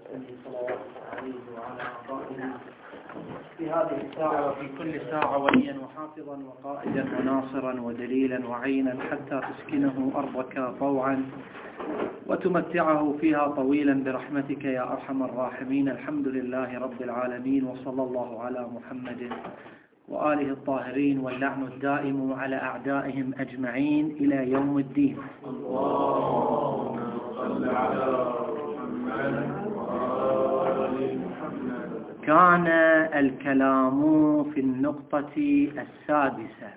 صلوات عليه وعلى أعضائنا في هذه الساعة وفي كل ساعة وليا وحافظا وقائدا وناصرا ودليلا وعينا حتى تسكنه أرضك طوعا وتمتعه فيها طويلا برحمتك يا أرحم الراحمين. الحمد لله رب العالمين، وصلى الله على محمد وآله الطاهرين، واللعن الدائم على أعدائهم أجمعين إلى يوم الدين. اللهم صل على محمد وآل محمد. كان الكلام في النقطة السادسة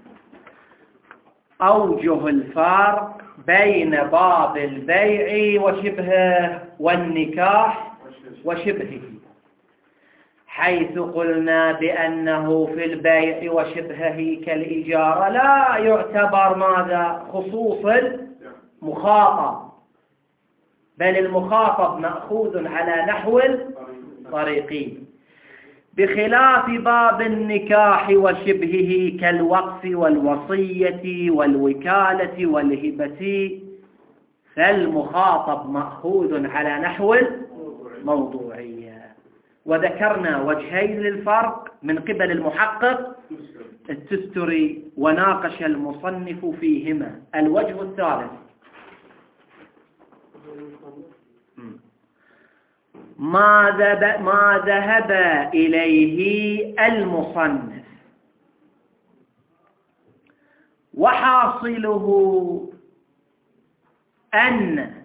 أوجه الفرق بين باب البيع وشبهه والنكاح وشبهه، حيث قلنا بأنه في البيع وشبهه كالإجارة لا يعتبر ماذا؟ خصوص المخاطب، بل المخاطب مأخوذ على نحو الطريقي، بخلاف باب النكاح وشبهه كالوقف والوصية والوكالة والهبة، فالمخاطب مأخوذ على نحو الموضوعية. وذكرنا وجهين للفرق من قبل المحقق التستري، وناقش المصنف فيهما. الوجه الثالث ما ذهب إليه المصنف، وحاصله أن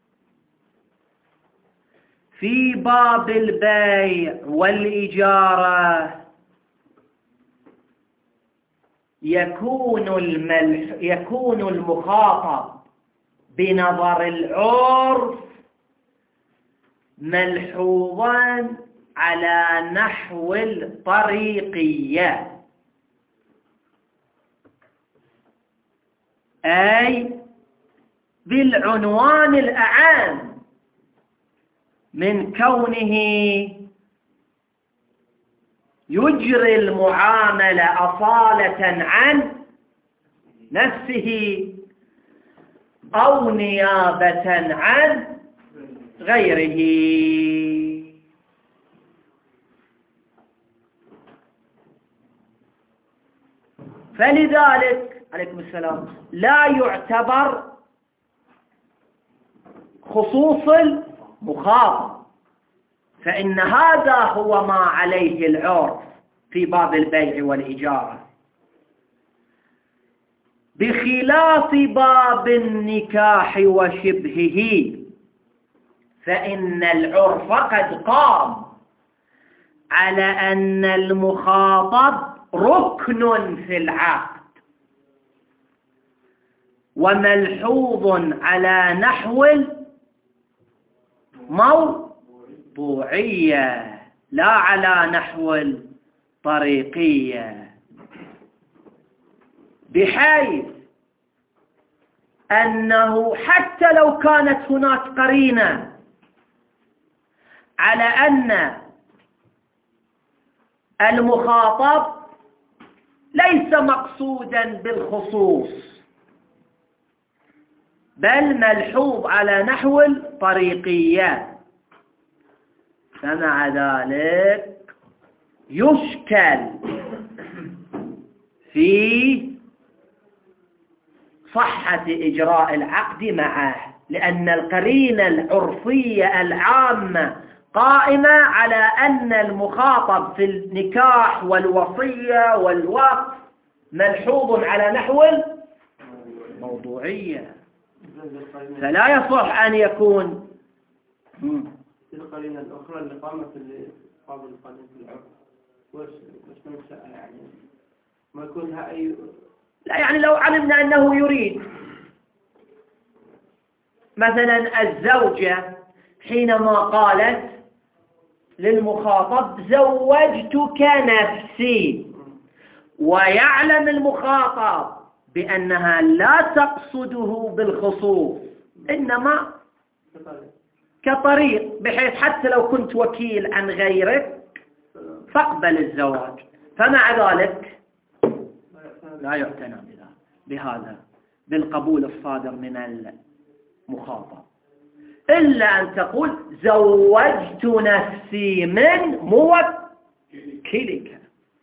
في باب البيع والإجارة يكون المخاطب بنظر العرف ملحوظا على نحو الطريقية، أي بالعنوان الأعام من كونه يجري المعاملة أصالة عن نفسه أو نيابة عن غيره. فلذلك عليكم السلام لا يعتبر خصوص المخاطب، فإن هذا هو ما عليه العرف في باب البيع والإجارة، بخلاف باب النكاح وشبهه، فإن العرف قد قام على أن المخاطب ركن في العقد وملحوظ على نحو الموضوعية لا على نحو الطريقية، بحيث أنه حتى لو كانت هناك قرينة على أن المخاطب ليس مقصودا بالخصوص بل ملحوظ على نحو الطريقية، فمع ذلك يشكل في صحة إجراء العقد معه، لأن القرينة العرفية العامة قائمة على أن المخاطب في النكاح والوصية والوقف ملحوظ على نحو الموضوعية، فلا يصح أن يكون القرينة الأخرى اللي قامت اللي قابل القانون في العرف وش ننشأها يعني ما يكونها أي. لا، يعني لو علمنا أنه يريد مثلا الزوجة حينما قالت للمخاطب زوجتك نفسي، ويعلم المخاطب بأنها لا تقصده بالخصوص إنما كطريق، بحيث حتى لو كنت وكيل عن غيرك فاقبل الزواج، فمع ذلك لا يعتنى بهذا بالقبول الصادر من المخاطب. إلا أن تقول زوجت نفسي من موكلك.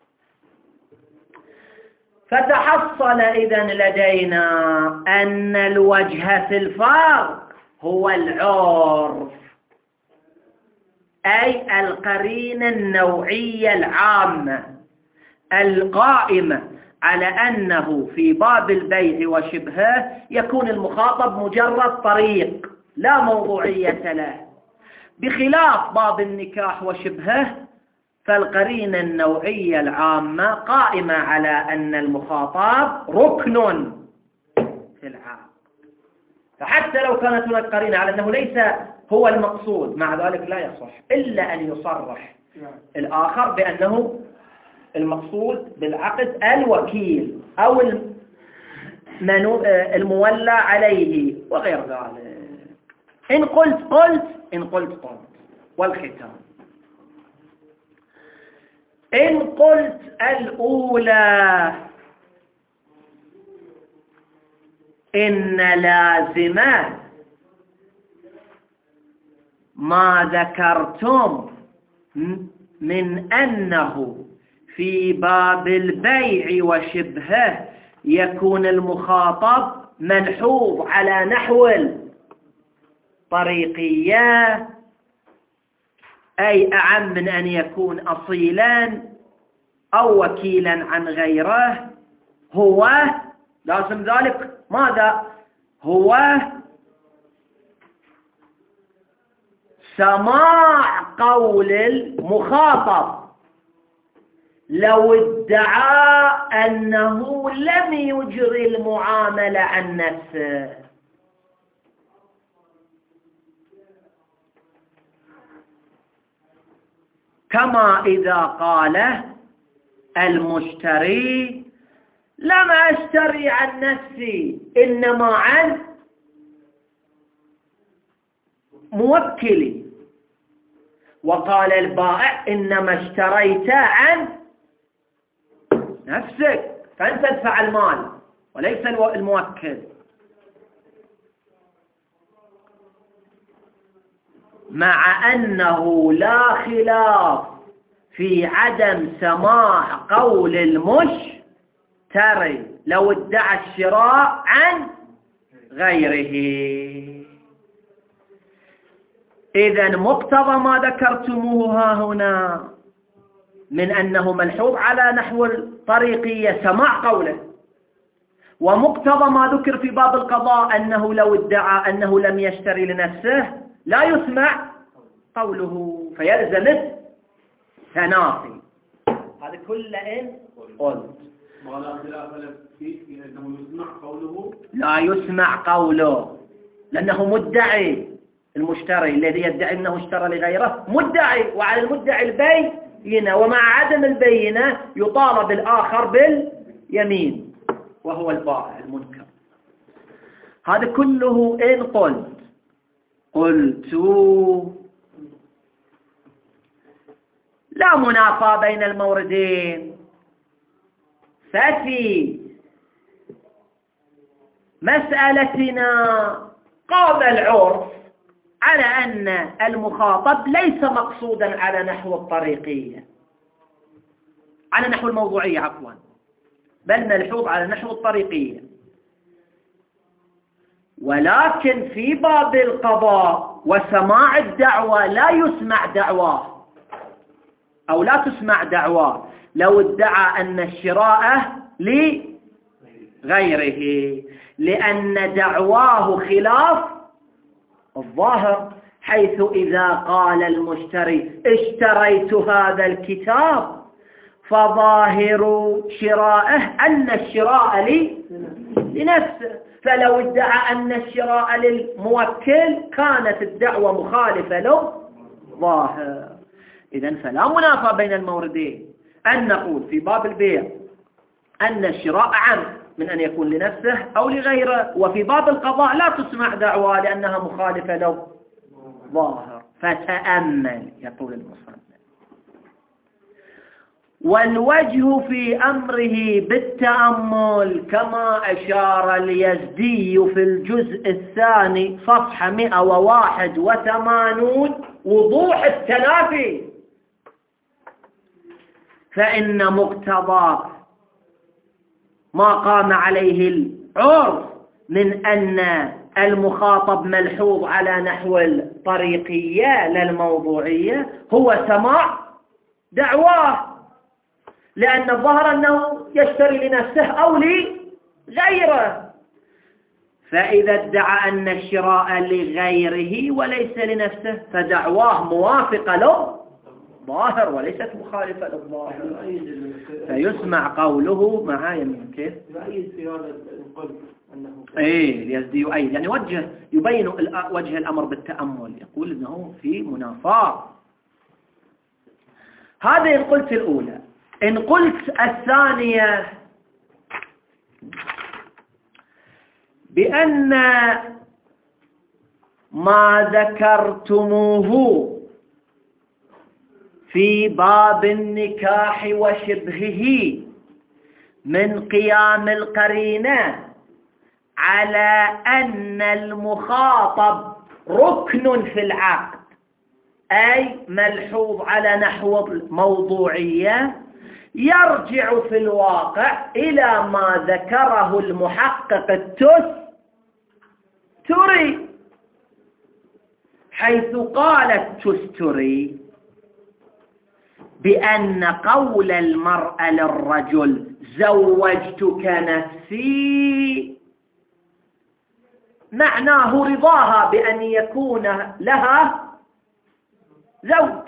فتحصل إذن لدينا أن الوجه في الفرق هو العرف، أي القرينة النوعية العامة القائمة على أنه في باب البيع وشبهه يكون المخاطب مجرد طريق لا موضوعية له، بخلاف باب النكاح وشبهه فالقرينة النوعية العامة قائمة على أن المخاطب ركن في العقد. فحتى لو كانت هناك قرينة على أنه ليس هو المقصود، مع ذلك لا يصح إلا أن يصرح الآخر بأنه المقصود بالعقد الوكيل أو المولى عليه وغير ذلك. إن قلت قلت، إن قلت قلت. والختام إن قلت الأولى إن لازمة ما ذكرتم من أنه في باب البيع وشبهه يكون المخاطب ملحوظ على نحو الطريقية، أي أعم من أن يكون أصيلا أو وكيلا عن غيره، هو لازم ذلك ماذا؟ هو سماع قول المخاطب لو ادعى أنه لم يجري المعاملة عن نفسه. كما إذا قال المشتري لم أشتري عن نفسي إنما عن موكلي، وقال البائع إنما اشتريت عن نفسك فأنت تدفع المال وليس الموكل. مع أنه لا خلاف في عدم سماع قول المشتري لو ادعى الشراء عن غيره. إذن مقتضى ما ذكرتموه ها هنا من أنه ملحوظ على نحو الطريقية سماع قوله، ومقتضى ما ذكر في باب القضاء أنه لو ادعى أنه لم يشتري لنفسه لا يسمع قوله فيلزم التنافي. هذا كله إن قلت ولا خلاف فيه أنه يسمع قوله، لا يسمع قوله لأنه مدعي. المشتري الذي يدعي أنه اشترى لغيره مدعي، وعلى المدعي البينة، ومع عدم البينة يطالب الآخر باليمين وهو البائع المنكر. هذا كله إن قلت لا منافاة بين الموردين. ففي مسألتنا قام العرف على أن المخاطب ليس مقصودا على نحو الطريقية، على نحو الموضوعية عفوا، بل ملحوظ على نحو الطريقية. ولكن في باب القضاء وسماع الدعوى لا يسمع دعواه أو لا تسمع دعواه لو ادعى أن الشراء لغيره، لأن دعواه خلاف الظاهر، حيث إذا قال المشتري اشتريت هذا الكتاب فظاهر شرائه أن الشراء لنفسه، فلو ادعى أن الشراء للموكل كانت الدعوة مخالفة له ظاهر. إذن فلا منافاة بين الموردين أن نقول في باب البيع أن الشراء عام من أن يكون لنفسه أو لغيره، وفي باب القضاء لا تسمع دعوى لأنها مخالفة له ظاهر. فتأمل يقول المصنف والوجه في أمره بالتأمل كما أشار اليزدي في الجزء الثاني صفحة 181 وضوح التلافي. فإن مقتضى ما قام عليه العرف من أن المخاطب ملحوظ على نحو الطريقية للموضوعية هو سماع دعواه، لأن الظاهر أنه يشتري لنفسه أو لغيره. فإذا ادعى أن الشراء لغيره وليس لنفسه فدعواه موافقة له ظاهر وليست مخالفة للظاهر، فيسمع قوله معايا كيف؟ يؤيد في هذا القلب أنه اليزدي يؤيد، يعني يبين وجه الأمر بالتأمل، يقول أنه في منافاة. هذا إن قلت الأولى. إن قلت الثانية بأن ما ذكرتموه في باب النكاح وشبهه من قيام القرينة على أن المخاطب ركن في العقد، أي ملحوظ على نحو الموضوعية، يرجع في الواقع إلى ما ذكره المحقق التستري، حيث قال التستري بأن قول المرأة للرجل زوجتك نفسي معناه رضاها بأن يكون لها زوج،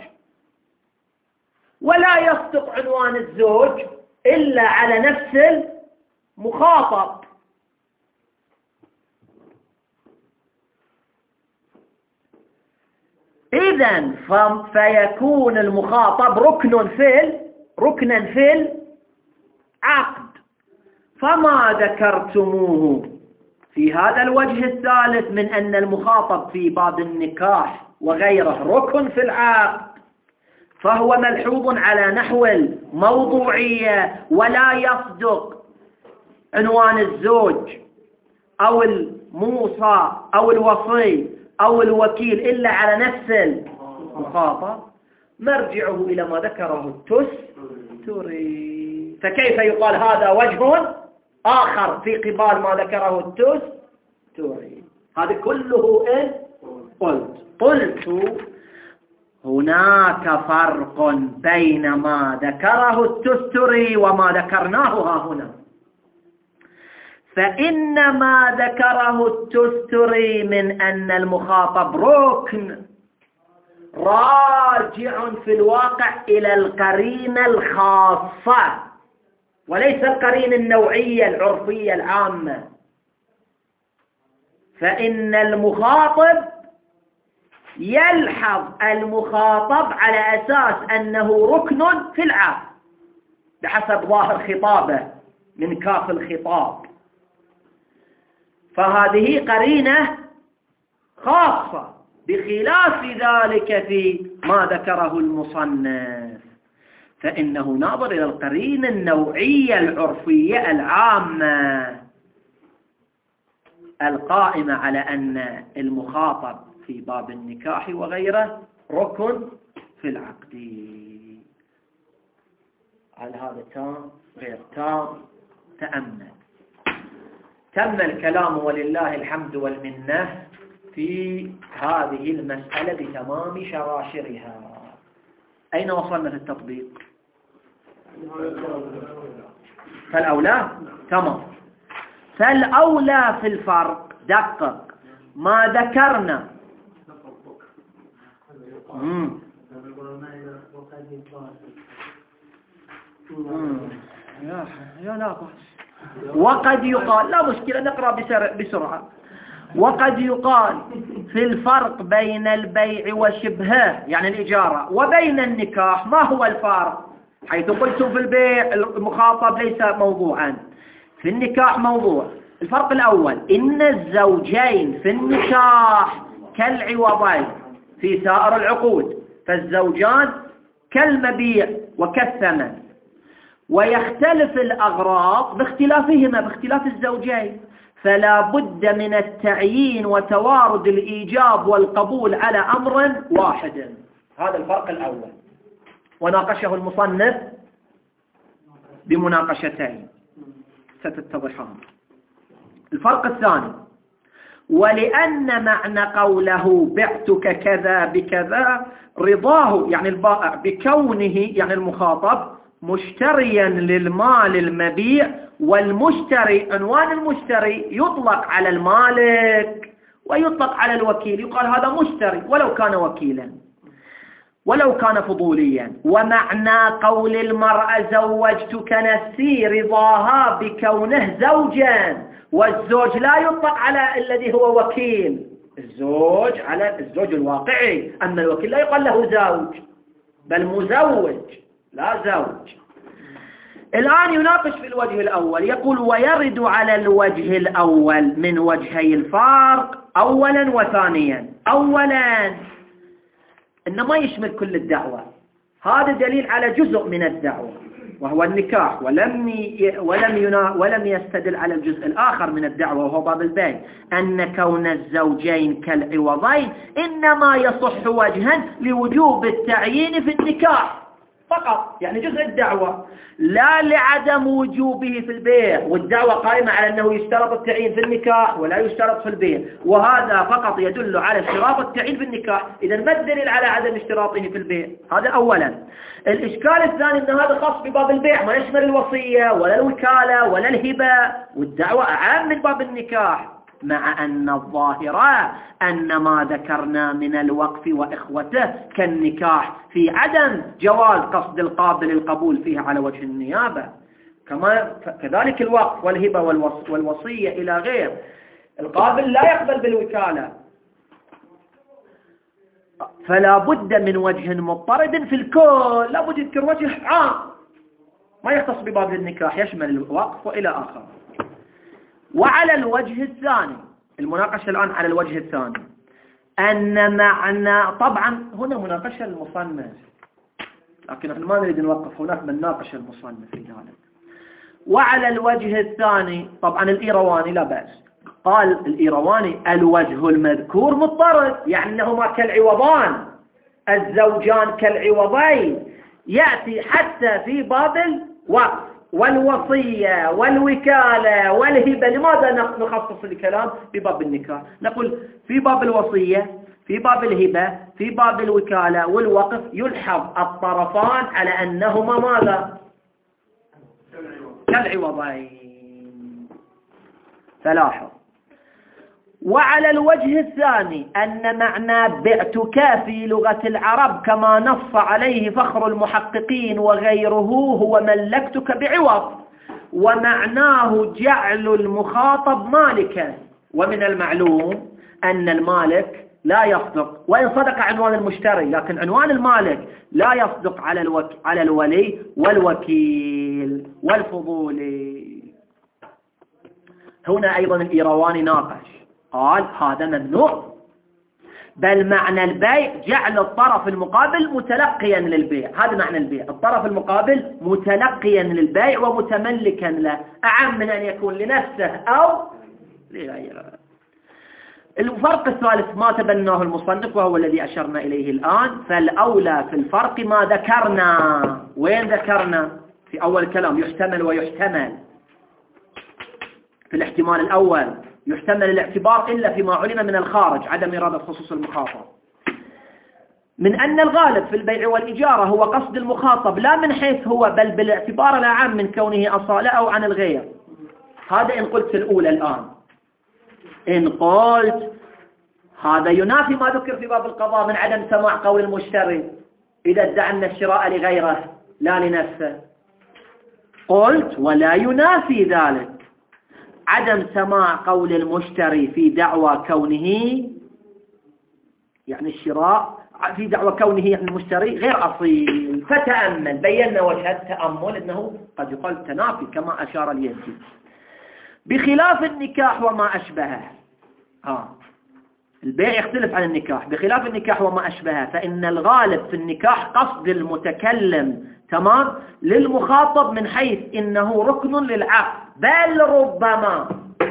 ولا يصدق عنوان الزوج إلا على نفس المخاطب. إذن فيكون المخاطب ركنا في العقد. فما ذكرتموه في هذا الوجه الثالث من أن المخاطب في باب النكاح وغيره ركن في العقد فهو ملحوظ على نحو الموضوعية، ولا يصدق عنوان الزوج أو الموصى أو الوصي أو الوكيل إلا على نفس المخاطب، مرجعه إلى ما ذكره التستري. فكيف يقال هذا وجه آخر في قبال ما ذكره التستري؟ هذا كله إن قلت هناك فرق بين ما ذكره التستري وما ذكرناه ها هنا. فإن ما ذكره التستري من أن المخاطب ركن راجع في الواقع إلى القرينة الخاصة وليس القرينة النوعية العرفية العامة. فإن المخاطب يلحظ المخاطب على أساس أنه ركن في العقد بحسب ظاهر خطابه من كاف الخطاب، فهذه قرينة خاصة بخلاف ذلك في ما ذكره المصنف، فإنه ناظر إلى القرينة النوعية العرفية العامة القائمة على أن المخاطب في باب النكاح وغيره ركن في العقد. هل هذا تام غير تام؟ تأمل. تم الكلام ولله الحمد والمنة في هذه المسألة بتمام شراشرها. أين وصلنا في التطبيق؟ فالأولى تمام. فالأولى في الفرق دقق ما ذكرنا يا لا وقد يقال لا مشكلة نقرأ بسرعة. وقد يقال في الفرق بين البيع وشبهه يعني الإجارة وبين النكاح. ما هو الفرق؟ حيث قلت في البيع المخاطب ليس موضوعا، في النكاح موضوع. الفرق الأول إن الزوجين في النكاح كالعوضين في سائر العقود، فالزوجان كالمبيع وكالثمن، ويختلف الأغراض باختلافهما باختلاف الزوجين، فلا بد من التعيين وتوارد الإيجاب والقبول على أمر واحد. هذا الفرق الأول، وناقشه المصنف بمناقشتين ستتضحان. الفرق الثاني: ولأن معنى قوله بعتك كذا بكذا رضاه، يعني البائع، بكونه يعني المخاطب مشتريا للمال المبيع، والمشتري عنوان المشتري يطلق على المالك ويطلق على الوكيل، يقال هذا مشتري ولو كان وكيلا ولو كان فضوليا. ومعنى قول المرأة زوجتك نفسي رضاها بكونه زوجا، والزوج لا يطلق على الذي هو وكيل، الزوج على الزوج الواقعي، أما الوكيل لا يقال له زوج بل مزوج لا زوج. الآن يناقش في الوجه الأول، يقول: ويرد على الوجه الأول من وجهي الفرق أولا وثانيا. أولا إنما يشمل كل الدعوة، هذا دليل على جزء من الدعوة وهو النكاح، ولم يستدل على الجزء الآخر من الدعوة وهو باب البيع، أن كون الزوجين كالعوضين إنما يصح وجها لوجوب التعيين في النكاح فقط، يعني جزء الدعوة، لا لعدم وجوبه في البيع. والدعوة قائمة على أنه يشترط التعيين في النكاح ولا يشترط في البيع، وهذا فقط يدل على اشتراط التعيين في النكاح. إذا ما الدليل على عدم اشتراطه في البيع؟ هذا أولا. الإشكال الثاني أن هذا خاص بباب البيع، ما يشمل الوصية ولا الوكالة ولا الهبة، والدعوة أعم من باب النكاح، مع أن الظاهرة أن ما ذكرنا من الوقف وإخوته كالنكاح في عدم جواز قصد القابل القبول فيه على وجه النيابة، كذلك الوقف والهبة والوصية إلى غير. القابل لا يقبل بالوكالة، فلا بد من وجه مضطرد في الكل، لا بد يذكر وجه عام ما يختص بباب النكاح يشمل الوقف وإلى آخر. وعلى الوجه الثاني، المناقشة الآن على الوجه الثاني، أن معنى، طبعا هنا مناقشة المصنف، لكن نحن ما نريد نوقف هناك، من ناقش المصنف في ذلك. وعلى الوجه الثاني طبعا الإيرواني لا بأس، قال الإيرواني: الوجه المذكور مضطرد، يعني أنهما كالعوضان، الزوجان كالعوضين، يأتي حتى في باب الوقف والوصية والوكالة والهبة. لماذا نخصص الكلام بباب النكاح؟ نقول في باب الوصية، في باب الهبة، في باب الوكالة والوقف يلحظ الطرفان على أنهما ماذا؟ كالعوضين. فلاحظ. وعلى الوجه الثاني أن معنى بعتك في لغة العرب كما نص عليه فخر المحققين وغيره هو ملكتك بعوض، ومعناه جعل المخاطب مالكا. ومن المعلوم أن المالك لا يصدق، وإن صدق عنوان المشتري، لكن عنوان المالك لا يصدق على الولي والوكيل والفضولي. هنا أيضا الإيرواني ناقش، قال هذا ممنوع، بل معنى البيع جعل الطرف المقابل متلقيا للبيع. هذا معنى البيع، الطرف المقابل متلقيا للبيع ومتملكا له، أعم من أن يكون لنفسه أو لغيره. الفرق الثالث ما تبناه المصنف وهو الذي أشرنا إليه الآن، فالأولى في الفرق ما ذكرنا. وين ذكرنا؟ في أول الكلام يحتمل ويحتمل. في الاحتمال الأول يحتمل الاعتبار إلا فيما علم من الخارج، عدم إرادة خصوص المخاطب، من أن الغالب في البيع والإجارة هو قصد المخاطب لا من حيث هو، بل بالاعتبار العام من كونه أصالة أو عن الغير. هذا إن قلت الأولى. الآن إن قلت هذا ينافي ما ذكر في باب القضاء من عدم سماع قول المشتري إذا ادعى أن الشراء لغيره لا لنفسه، قلت ولا ينافي ذلك عدم سماع قول المشتري في دعوى كونه، يعني الشراء في دعوى كونه يعني المشتري غير أصيل. فتأمل، بينا وجه التأمل أنه قد يقال تنافي كما أشار اليزي، بخلاف النكاح وما أشبهه. البيع يختلف عن النكاح، بخلاف النكاح وما أشبهه، فإن الغالب في النكاح قصد المتكلم تمام، للمخاطب من حيث إنه ركن للعقد، بل ربما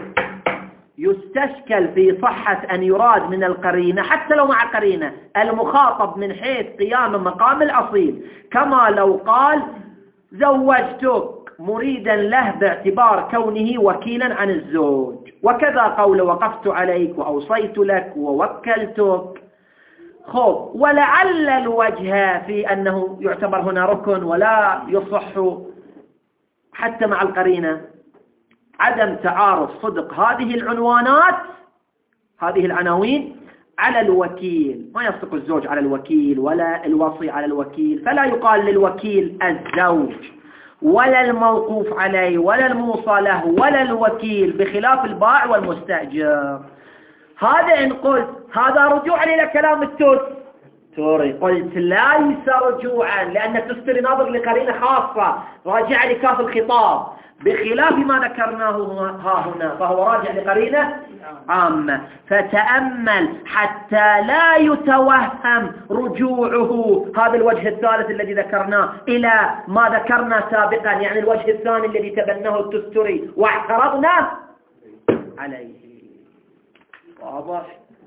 يستشكل في صحة أن يراد من القرينة حتى لو مع قرينة المخاطب من حيث قيام مقام الأصيل، كما لو قال زوجتك مريدا له باعتبار كونه وكيلا عن الزوج، وكذا قول وقفت عليك وأوصيت لك ووكلتك. خب، ولعل الوجه في أنه يعتبر هنا ركن ولا يصح حتى مع القرينة عدم تعارض صدق هذه العنوانات، هذه العناوين على الوكيل. ما يصدق الزوج على الوكيل ولا الوصي على الوكيل، فلا يقال للوكيل الزوج ولا الموقوف عليه ولا الموصى له ولا الوكيل، بخلاف البائع والمستأجر. هذا إن قلت هذا رجوعا إلى كلام التستري، قلت ليس رجوعا، لأن التستري ناظر لقرينة خاصة راجع لكاف الخطاب، بخلاف ما ذكرناه ها هنا فهو راجع لقرينة عامة. فتأمل حتى لا يتوهم رجوعه هذا الوجه الثالث الذي ذكرناه إلى ما ذكرنا سابقا، يعني الوجه الثاني الذي تبناه التستري واعترضنا عليه. واضح؟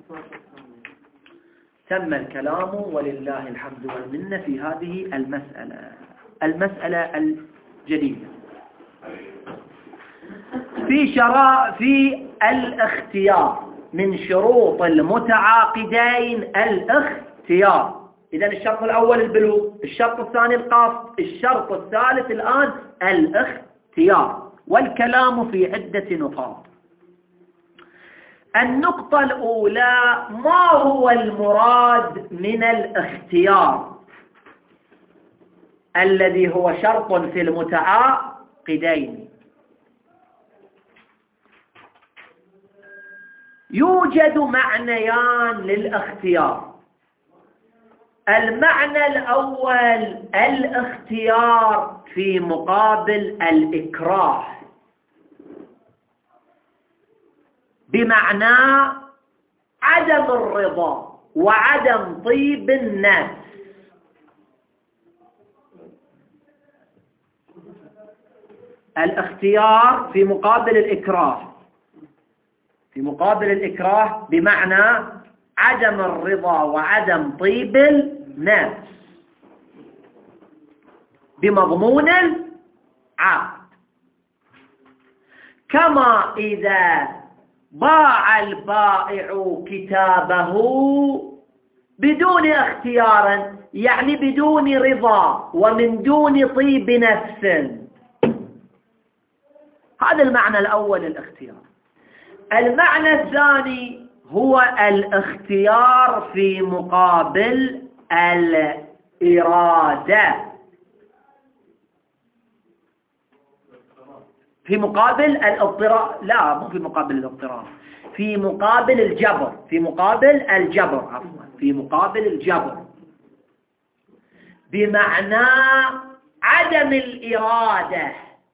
تم الكلام ولله الحمد والمنة في هذه المسألة الجديدة. في الاختيار من شروط المتعاقدين الاختيار. إذن الشرط الأول البلوغ، الشرط الثاني القصد، الشرط الثالث الآن الاختيار، والكلام في عدة نقاط. النقطة الأولى: ما هو المراد من الاختيار الذي هو شرط في المتعاقدين؟ يوجد معنيان للاختيار. المعنى الأول الاختيار في مقابل الإكراه، بمعنى عدم الرضا وعدم طيب النفس. الاختيار في مقابل الإكراه، في مقابل الإكراه بمعنى عدم الرضا وعدم طيب النفس بمضمون العقد. كما إذا باع البائع كتابه بدون اختيار، يعني بدون رضا ومن دون طيب نفس. هذا المعنى الأول للاختيار. المعنى الثاني هو الاختيار في مقابل الإرادة، في مقابل الاضطرار، لا مو في مقابل الاضطرار، في مقابل الجبر، في مقابل الجبر، عفوا، في مقابل الجبر، بمعنى عدم الإرادة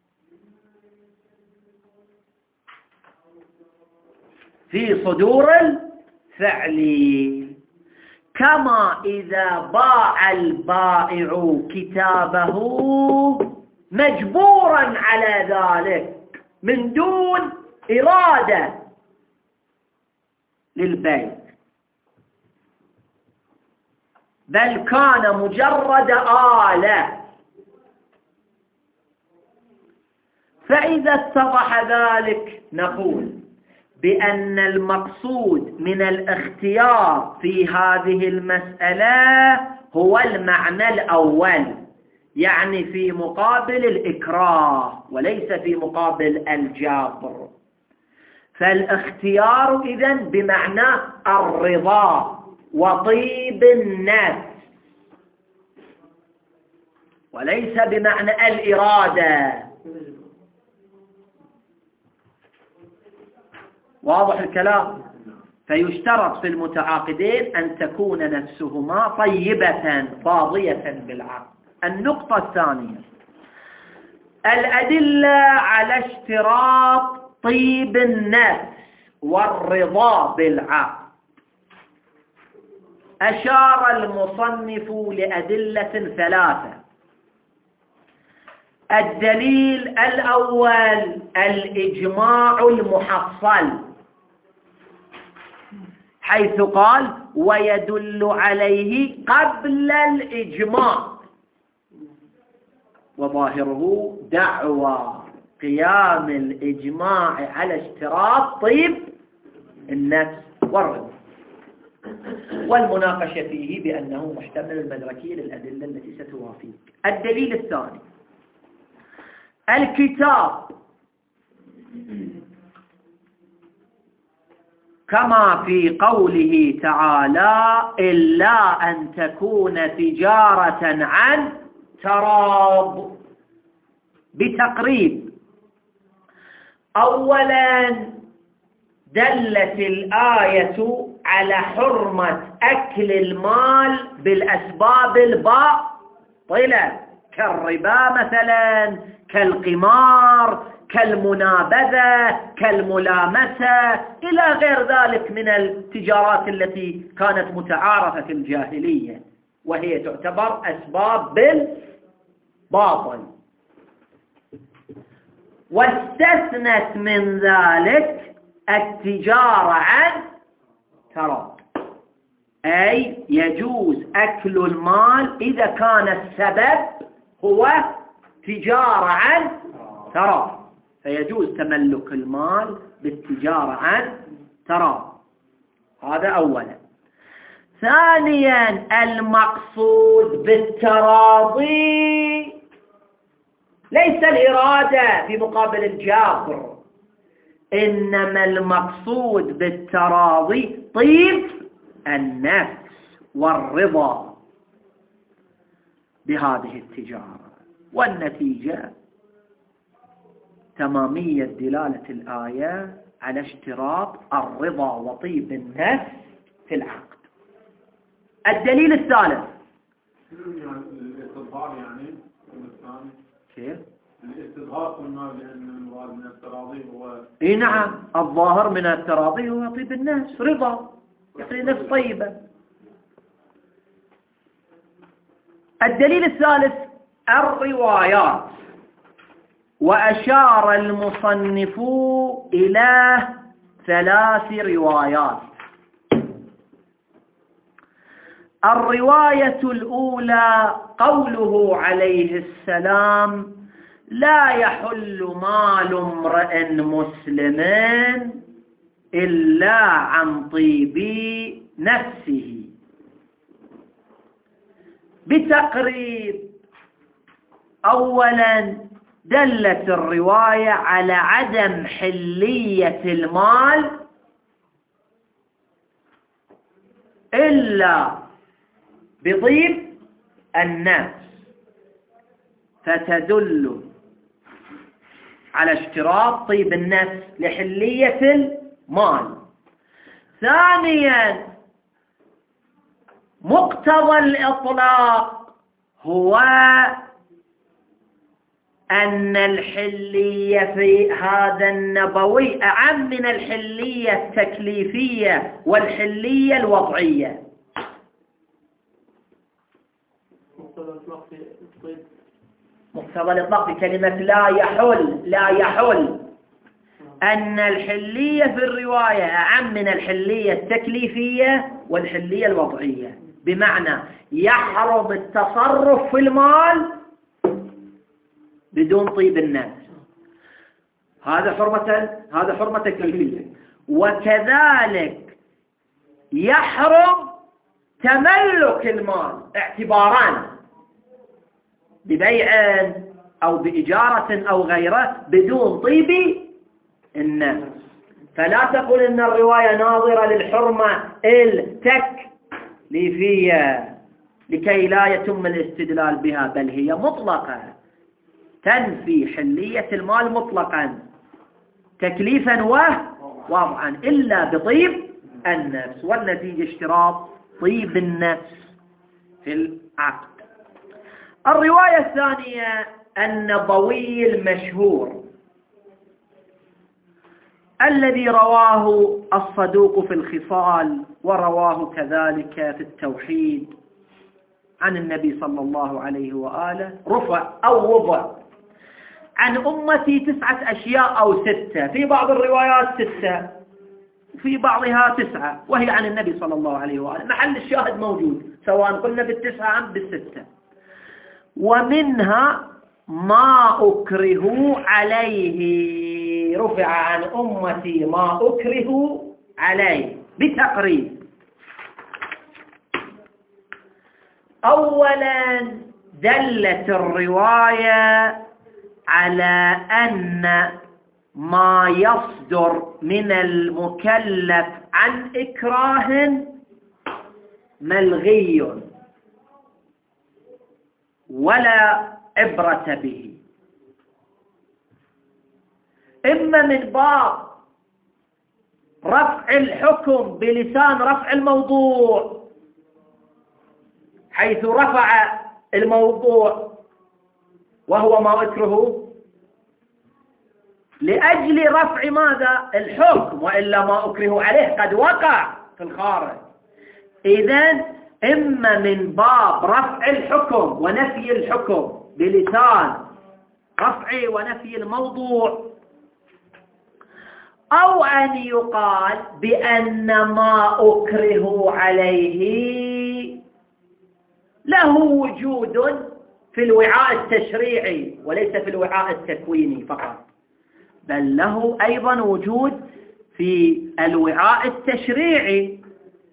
في صدور الفعل. كما إذا باع البائع كتابه مجبورا على ذلك من دون إرادة للبيع، بل كان مجرد آلة. فإذا اتضح ذلك نقول بأن المقصود من الاختيار في هذه المسألة هو المعنى الأول، يعني في مقابل الإكراه وليس في مقابل الجبر. فالاختيار إذن بمعنى الرضا وطيب النفس، وليس بمعنى الإرادة. واضح الكلام؟ فيشترط في المتعاقدين أن تكون نفسهما طيبة فاضية بالعقد. النقطة الثانية: الأدلة على اشتراط طيب النفس والرضا بالعقد. أشار المصنف لأدلة ثلاثة الدليل الأول الإجماع المحصل، حيث قال ويدل عليه قبل الإجماع، وظاهره دعوى قيام الإجماع على اشتراط طيب النفس والرضا، والمناقشة فيه بأنه محتمل المدركي للأدلة التي ستوافيك. الدليل الثاني الكتاب كما في قوله تعالى إلا أن تكون تجارة عن تراض، بتقريب. أولا دلت الآية على حرمة أكل المال بالأسباب الباطلة كالربا مثلا، كالقمار، كالمنابذة، كالملامسة، إلى غير ذلك من التجارات التي كانت متعارفة في الجاهلية وهي تعتبر أسباب بالباطل. واستثنت من ذلك التجارة عن تراض، أي يجوز أكل المال إذا كان السبب هو تجارة عن تراض، فيجوز تملك المال بالتجارة عن تراض. هذا أولا. ثانيا المقصود بالتراضي ليس الإرادة في مقابل الجابر، إنما المقصود بالتراضي طيب النفس والرضا بهذه التجارة، والنتيجة تمامية دلالة الآية على اشتراط الرضا وطيب النفس في العقد. الدليل الثالث الاستظهار، يعني الثاني كيف؟ الاستظهار قلنا بأن المراد من التراضي هو نعم، الظاهر من التراضي هو طيب النفس، رضا، يعني نفس طيبة. الدليل الثالث الروايات، وأشار المصنف إلى 3 روايات. الرواية الأولى قوله عليه السلام لا يحل مال امرئ مسلم إلا عن طيب نفسه، بتقريب. أولا دلت الرواية على عدم حلية المال إلا بطيب النفس، فتدل على اشتراط طيب النفس لحلية المال. ثانيا مقتضى الإطلاق هو أن الحلية في هذا النبوي أعم من الحلية التكليفية والحلية الوضعية. مقتضى الإطلاق في كلمة لا يحل أن الحلية في الرواية أعم من الحلية التكليفية والحلية الوضعية، بمعنى يحرم التصرف في المال بدون طيب النفس، هذا حرمة تكليفية. وكذلك يحرم تملك المال اعتباران ببيع أو بإجارة أو غيره بدون طيب النفس. فلا تقل إن الرواية ناظرة للحرمة التكليفية لكي لا يتم الاستدلال بها، بل هي مطلقة تنفي حلية المال مطلقا تكليفا ووضعا إلا بطيب النفس، والنتيجة اشتراط طيب النفس في العقد. الرواية الثانية النبوي المشهور الذي رواه الصدوق في الخصال ورواه كذلك في التوحيد عن النبي صلى الله عليه وآله، رفع أو وضع عن أمتي 9 أشياء أو 6، في بعض الروايات 6 وفي بعضها 9، وهي عن النبي صلى الله عليه وآله. محل الشاهد موجود سواء قلنا بال9 أم بال6. ومنها ما أكره عليه، رفع عن أمتي ما أكره عليه بتقريب. أولا دلت الرواية على أن ما يصدر من المكلف عن إكراه ملغي ولا عبرة به، إما من باب رفع الحكم بلسان رفع الموضوع، حيث رفع الموضوع وهو ما أكره لأجل رفع ماذا؟ الحكم، وإلا ما أكره عليه قد وقع في الخارج. إذن إما من باب رفع الحكم ونفي الحكم بلسان رفع ونفي الموضوع، أو أن يقال بأن ما أكره عليه له وجود في الوعاء التشريعي وليس في الوعاء التكويني فقط، بل له أيضا وجود في الوعاء التشريعي،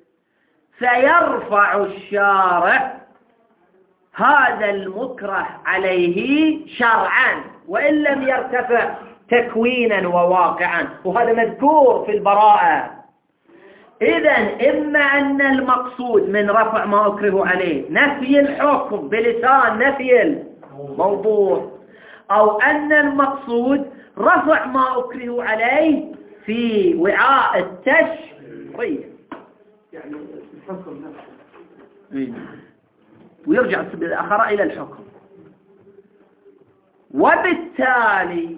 فيرفع الشارع هذا المكره عليه شرعا وإن لم يرتفع تكوينا وواقعا، وهذا مذكور في البراءة. إذن إما أن المقصود من رفع ما أكره عليه نفي الحكم بلسان نفي الموضوع، أو أن المقصود رفع ما أكره عليه في وعاء التشريع، يعني الحكم نفسه ويرجع بالآخرة إلى الحكم. وبالتالي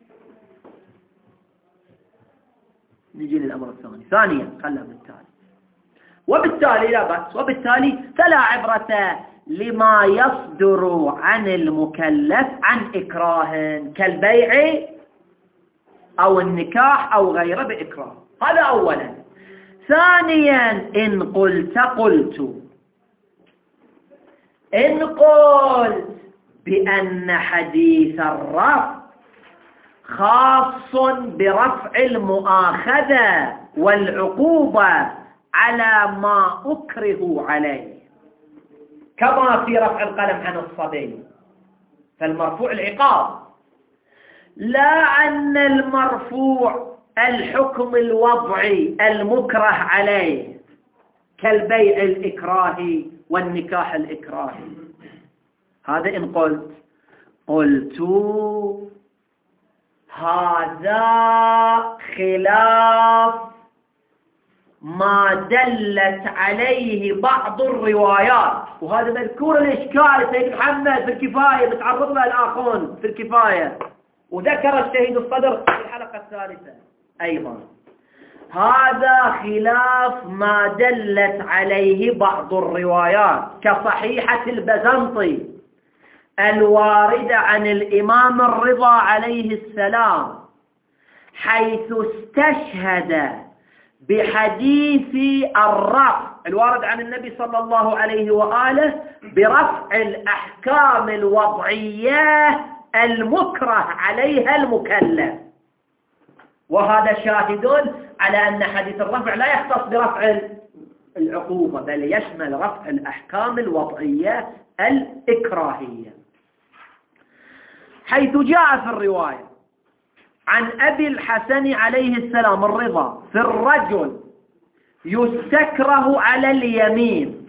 نجي للأمر الثاني. ثانيا خلها بالتالي. وبالتالي لا بأس، وبالتالي فلا عبرة لما يصدر عن المكلف عن إكراه كالبيع أو النكاح أو غيره بإكراه. هذا أولا. ثانيا إن قلت بأن حديث الرفع خاص برفع المؤاخذة والعقوبة على ما أكره عليه، كما في رفع القلم عن الصبي فالمرفوع العقاب، لا أن المرفوع الحكم الوضعي المكره عليه كالبيع الإكراهي والنكاح الإكراهي. هذا إن قلت هذا خلاف ما دلت عليه بعض الروايات، وهذا مذكور الإشكال سيد محمد في الكفاية، بتعرض له الآخرون في الكفاية، وذكر الشهيد الصدر في الحلقة الثالثة أيضا. هذا خلاف ما دلت عليه بعض الروايات كصحيحة البزنطي الواردة عن الإمام الرضا عليه السلام، حيث استشهد بحديث الرفع الوارد عن النبي صلى الله عليه وآله برفع الأحكام الوضعية المكره عليها المكلف. وهذا شاهد على أن حديث الرفع لا يختص برفع العقوبة، بل يشمل رفع الأحكام الوضعية الإكراهية، حيث جاء في الرواية عن أبي الحسن عليه السلام الرضا في الرجل يستكره على اليمين،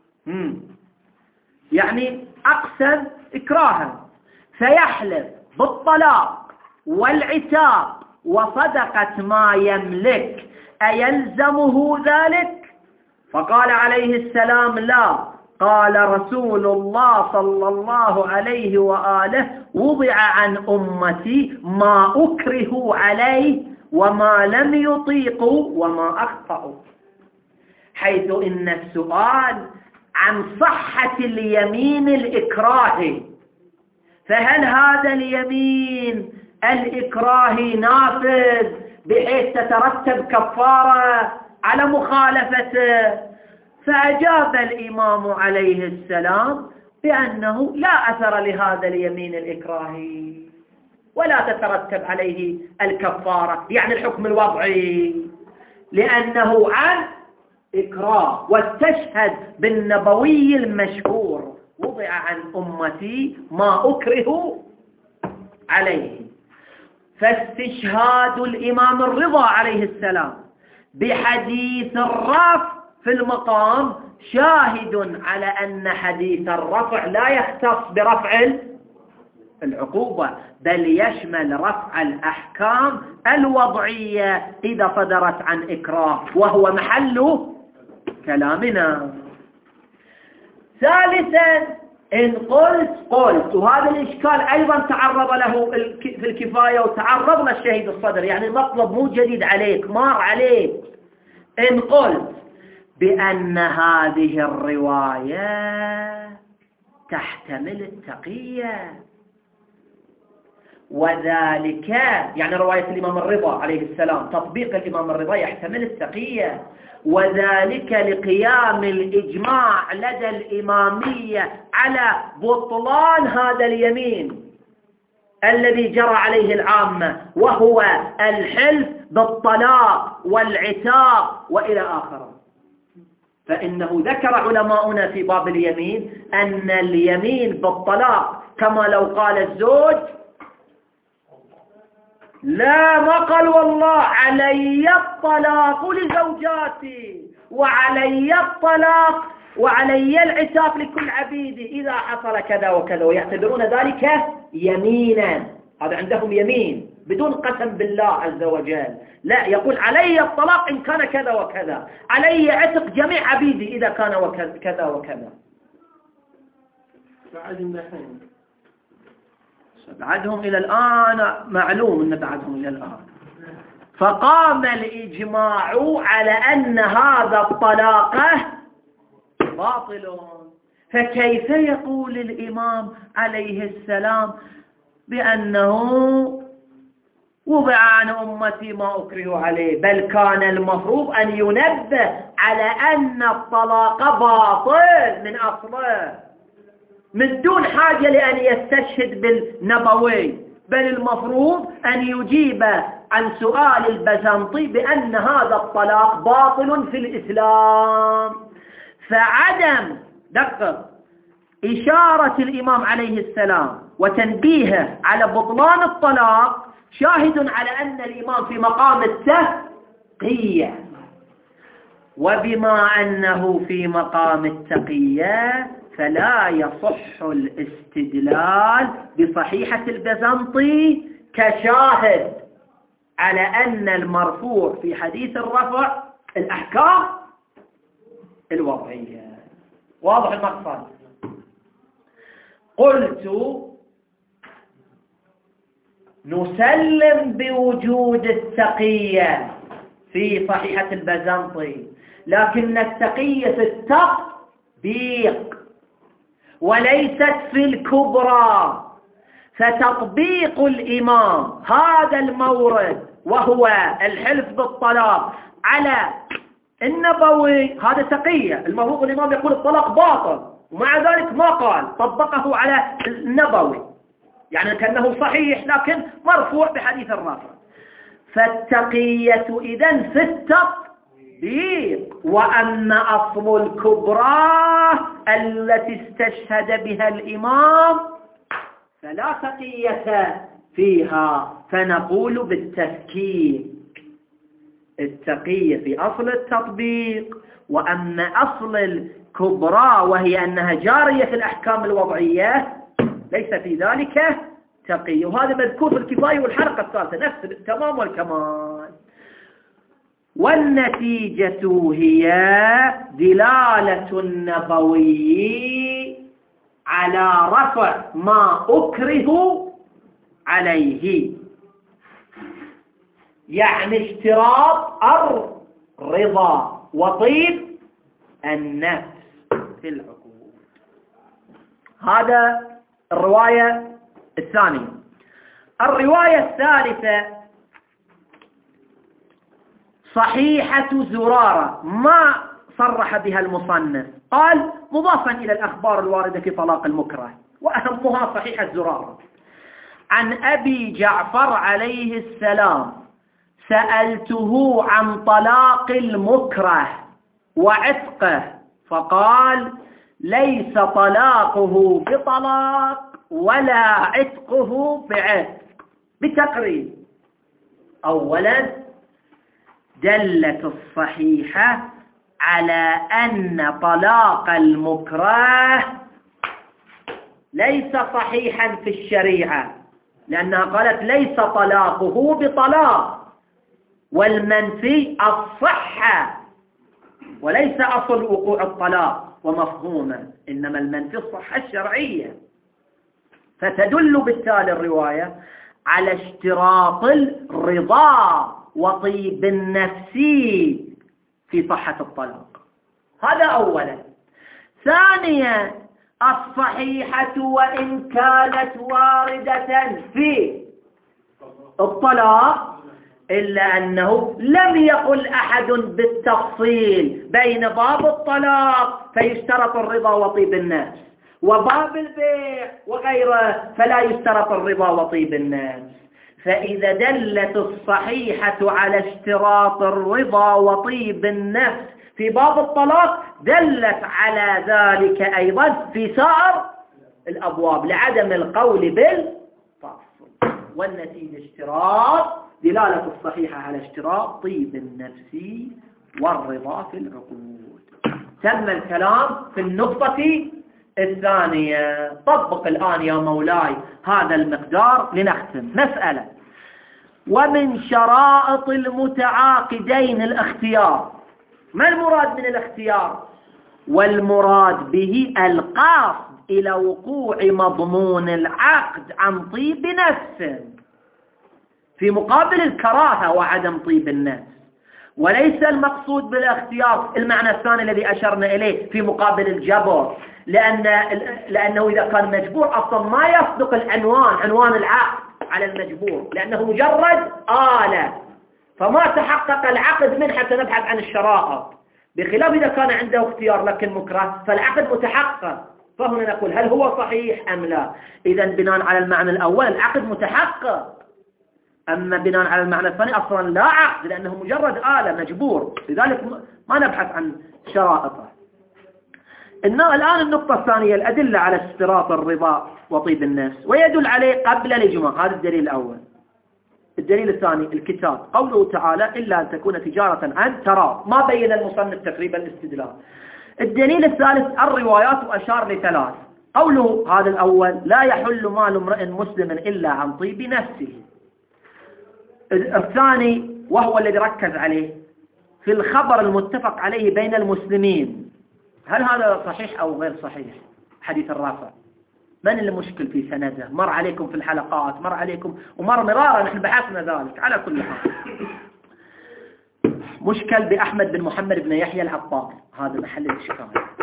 يعني أقسم إكراها، فيحلف بالطلاق والعتاب وصدقة ما يملك، أيلزمه ذلك؟ فقال عليه السلام لا. قال رسول الله صلى الله عليه وآله وضع عن أمتي ما أكره عليه وما لم يطيقوا وما أخطأوا، حيث إن السؤال عن صحة اليمين الإكراهي فهل هذا اليمين الإكراهي نافذ بحيث تترتب كفارة على مخالفته؟ فأجاب الإمام عليه السلام بأنه لا أثر لهذا اليمين الإكراهي ولا تترتب عليه الكفارة، يعني الحكم الوضعي، لأنه عن إكراه. واستشهد بالنبوي المشهور: وضع عن أمتي ما أكره عليه. فاستشهاد الإمام الرضا عليه السلام بحديث الرفع في المقام شاهد على أن حديث الرفع لا يختص برفع العقوبة، بل يشمل رفع الأحكام الوضعية إذا صدرت عن إكراه، وهو محل كلامنا. ثالثا، إن قلت وهذا الإشكال أيضا تعرض له في الكفاية وتعرض للشهيد الصدر، يعني المطلب مو جديد عليك، مار عليك. إن قلت بأن هذه الرواية تحتمل التقية، وذلك يعني رواية الإمام الرضا عليه السلام، تطبيق الإمام الرضا يحتمل التقية، وذلك لقيام الإجماع لدى الإمامية على بطلان هذا اليمين الذي جرى عليه العامة، وهو الحلف بالطلاق والعتاق وإلى آخره. فإنه ذكر علماؤنا في باب اليمين أن اليمين بالطلاق كما لو قال الزوج لا، ما قال والله علي الطلاق لزوجاتي وعلي الطلاق وعلي العتاق لكل عبيدي إذا حصل كذا وكذا، ويعتبرون ذلك يمينا. هذا عندهم يمين بدون قسم بالله عز وجل. لا، يقول علي الطلاق إن كان كذا وكذا، علي عتق جميع عبيدي إذا كان كذا وكذا. بعدهم إلى الآن معلوم أن بعدهم إلى الآن. فقام الإجماع على أن هذا الطلاق باطل. فكيف يقول الإمام عليه السلام بأنه وضع عن أمتي ما أكره عليه؟ بل كان المفروض أن ينبه على أن الطلاق باطل من أصله من دون حاجة لأن يستشهد بالنبوي، بل المفروض أن يجيب عن سؤال البزنطي بأن هذا الطلاق باطل في الإسلام. فعدم دقق إشارة الإمام عليه السلام وتنبيهه على بطلان الطلاق شاهد على أن الإمام في مقام التقية، وبما أنه في مقام التقية فلا يصح الاستدلال بصحيحة البزنطي كشاهد على أن المرفوع في حديث الرفع الأحكام الوضعية. واضح المقصد؟ قلت نسلم بوجود التقية في صحيحة البزنطي، لكن التقية في التطبيق وليست في الكبرى. فتطبيق الإمام هذا المورد وهو الحلف بالطلاق على النبوي هذا تقية. المفروض الإمام يقول الطلاق باطل، ومع ذلك ما قال، طبقه على النبوي، يعني كأنه صحيح لكن مرفوع بحديث الرافع. فالتقية إذن في التطبيق. وأما أصل الكبرى التي استشهد بها الإمام فلا تقية فيها، فنقول بالتفكيك. التقية في أصل التطبيق، وأما أصل الكبرى وهي أنها جارية في الأحكام الوضعية ليس في ذلك تقية. وهذا مذكور في الكفاية والحلقة الثالثة نفس التمام والكمال. والنتيجة هي دلالة النبوي على رفع ما أكره عليه، يعني اشتراط الرضا وطيب النفس في العقود. هذا الرواية الثاني. الرواية الثالثة صحيحة زرارة، ما صرح بها المصنف، قال مضافا إلى الأخبار الواردة في طلاق المكره، وأهمها صحيحة زرارة. عن أبي جعفر عليه السلام: سألته عن طلاق المكره وعتقه فقال: ليس طلاقه بطلاق ولا عتقه بعتق. بتقريب: أولا دلت الصحيحة على أن طلاق المكره ليس صحيحا في الشريعة، لأنها قالت ليس طلاقه بطلاق، والمنفي الصحة وليس أصل وقوع الطلاق ومفهومه، إنما المنفي الصحة الشرعية. فتدل بالتالي الرواية على اشتراط الرضا وطيب النفس في صحة الطلاق. هذا أولا. ثانيا الصحيحة وإن كانت واردة في الطلاق إلا أنه لم يقل أحد بالتفصيل بين باب الطلاق فيشترط الرضا وطيب النفس وباب البيع وغيره فلا يشترط الرضا وطيب النفس. فإذا دلت الصحيحة على اشتراط الرضا وطيب النفس في باب الطلاق دلت على ذلك أيضا في سائر الأبواب لعدم القول بالتفصيل. والنتيجة اشتراط دلالة الصحيحة على اشتراط طيب النفس والرضا في العقود. تم الكلام في النقطة الثانية. طبق الآن يا مولاي هذا المقدار لنختم. مسألة: ومن شرائط المتعاقدين الاختيار. ما المراد من الاختيار؟ والمراد به القصد إلى وقوع مضمون العقد عن طيب نفس في مقابل الكراهة وعدم طيب النفس، وليس المقصود بالاختيار المعنى الثاني الذي أشرنا إليه في مقابل الجبر، لأنه إذا كان مجبور أصلا ما يصدق عنوان العقد على المجبور، لأنه مجرد آلة فما تحقق العقد منه حتى نبحث عن الشرائط، بخلاف إذا كان عنده اختيار لكن مكره فالعقد متحقق. فهنا نقول هل هو صحيح أم لا؟ إذا بناء على المعنى الأول العقد متحقق، أما بناء على المعنى الثاني أصلا لا عقد لأنه مجرد آلة مجبور، لذلك ما نبحث عن شرائطه. الآن النقطة الثانية الأدلة على اشتراط الرضا وطيب النفس، ويدل عليه قبل الإجماع. هذا الدليل الأول. الدليل الثاني الكتاب، قوله تعالى إلا أن تكون تجارة عن تراض، ما بين المصنف تقريبا الاستدلال. الدليل الثالث الروايات، وأشار لثلاث. قوله هذا الأول: لا يحل مال امرئ مسلم إلا عن طيب نفسه. الثاني وهو الذي ركز عليه في الخبر المتفق عليه بين المسلمين، هل هذا صحيح أو غير صحيح؟ حديث الرافع من المشكل في سنده؟ مر عليكم في الحلقات، مر عليكم ومر مرارا، نحن بحثنا ذلك. على كل حال مشكل بأحمد بن محمد بن يحيى العطار، هذا محل الإشكال،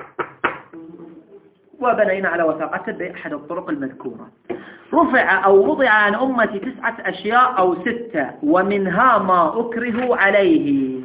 وبنينا على وثاقته بأحد الطرق المذكورة. رفع أو وضع عن أمتي 9 أشياء أو 6 ومنها ما أكره عليه.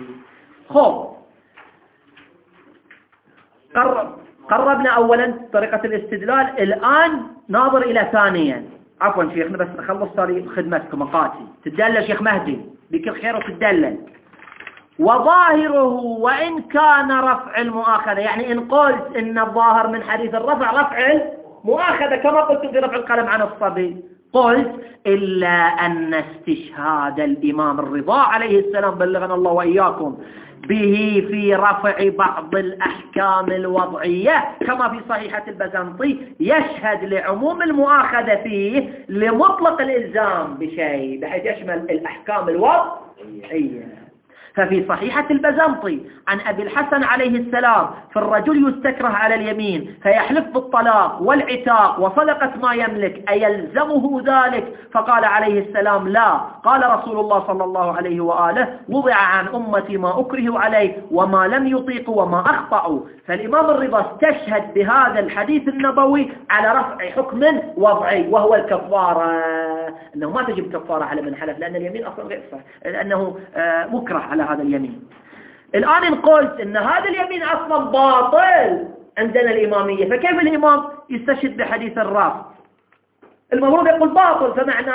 قربنا أولا طريقة الاستدلال، الآن ناظر إلى ثانيا. عفوا شيخنا بس نخلص صار خدمتكم مقاتي. تدلل شيخ مهدي بكل خير وتدلل. وظاهره وإن كان رفع المؤاخذة، يعني إن قلت إن الظاهر من حديث الرفع رفع المؤاخذة كما قلت في رفع القلم عن الصبي، قلت إلا أن استشهاد الإمام الرضا عليه السلام بلغنا الله وإياكم به في رفع بعض الأحكام الوضعية كما في صحيحة البزنطي يشهد لعموم المؤاخذة فيه لمطلق الإلزام بشيء بحيث يشمل الأحكام الوضعية. ففي صحيحة البزنطي عن أبي الحسن عليه السلام في الرجل يستكره على اليمين فيحلف بالطلاق والعتاق وصدقة ما يملك أيلزمه ذلك؟ فقال عليه السلام لا. قال رسول الله صلى الله عليه وآله وضع عن أمتي ما أكره عليه وما لم يطيقوا وما أخطأوا. فالإمام الرضا استشهد بهذا الحديث النبوي على رفع حكم وضعي وهو الكفارة، أنه ما تجب كفارة على من حلف لأن اليمين أصلا غير صحيح، لأنه مكره على هذا اليمين. الآن إن قلت أن هذا اليمين أصلا باطل عندنا الإمامية، فكيف الإمام يستشهد بحديث الرافض؟ المفروض يقول باطل، فمعنى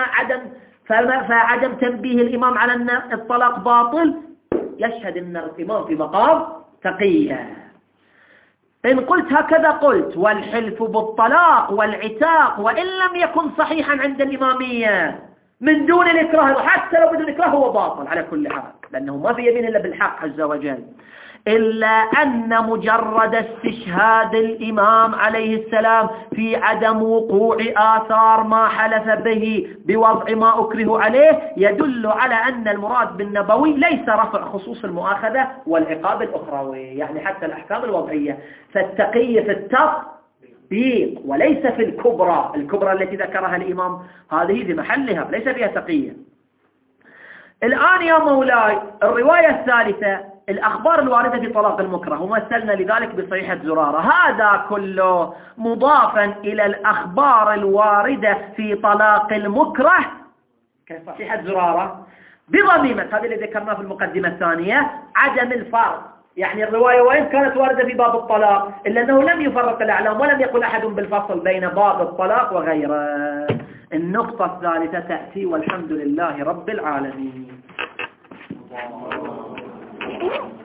فعدم تنبيه الإمام على أن الطلاق باطل يشهد أن الإمام في مقام تقية. إن قلت هكذا قلت والحلف بالطلاق والعتاق وإن لم يكن صحيحا عند الإمامية من دون الإكراه، وحتى لو بدون إكراه هو باطل على كل حال، لأنه ما في يمين إلا بالحق عز وجل، إلا أن مجرد استشهاد الإمام عليه السلام في عدم وقوع آثار ما حلف به بوضع ما أكره عليه يدل على أن المراد بالنبوي ليس رفع خصوص المؤاخذة والعقاب الأخروي، يعني حتى الأحكام الوضعية، فالتقية في التطبيق وليس في الكبرى التي ذكرها الإمام، هذه بمحلها ليس فيها تقية. الآن يا مولاي الرواية الثالثة الأخبار الواردة في طلاق المكره، ومثلنا لذلك بصحيحة زرارة، هذا كله مضافا إلى الأخبار الواردة في طلاق المكره كصحيحة زرارة بضميمة هذه اللي ذكرناه في المقدمة الثانية عدم الفرق، يعني الرواية وإن كانت واردة في باب الطلاق إلا أنه لم يفرق الأعلام ولم يقل أحد بالفصل بين باب الطلاق وغيره. النقطة الثالثة تأتي والحمد لله رب العالمين.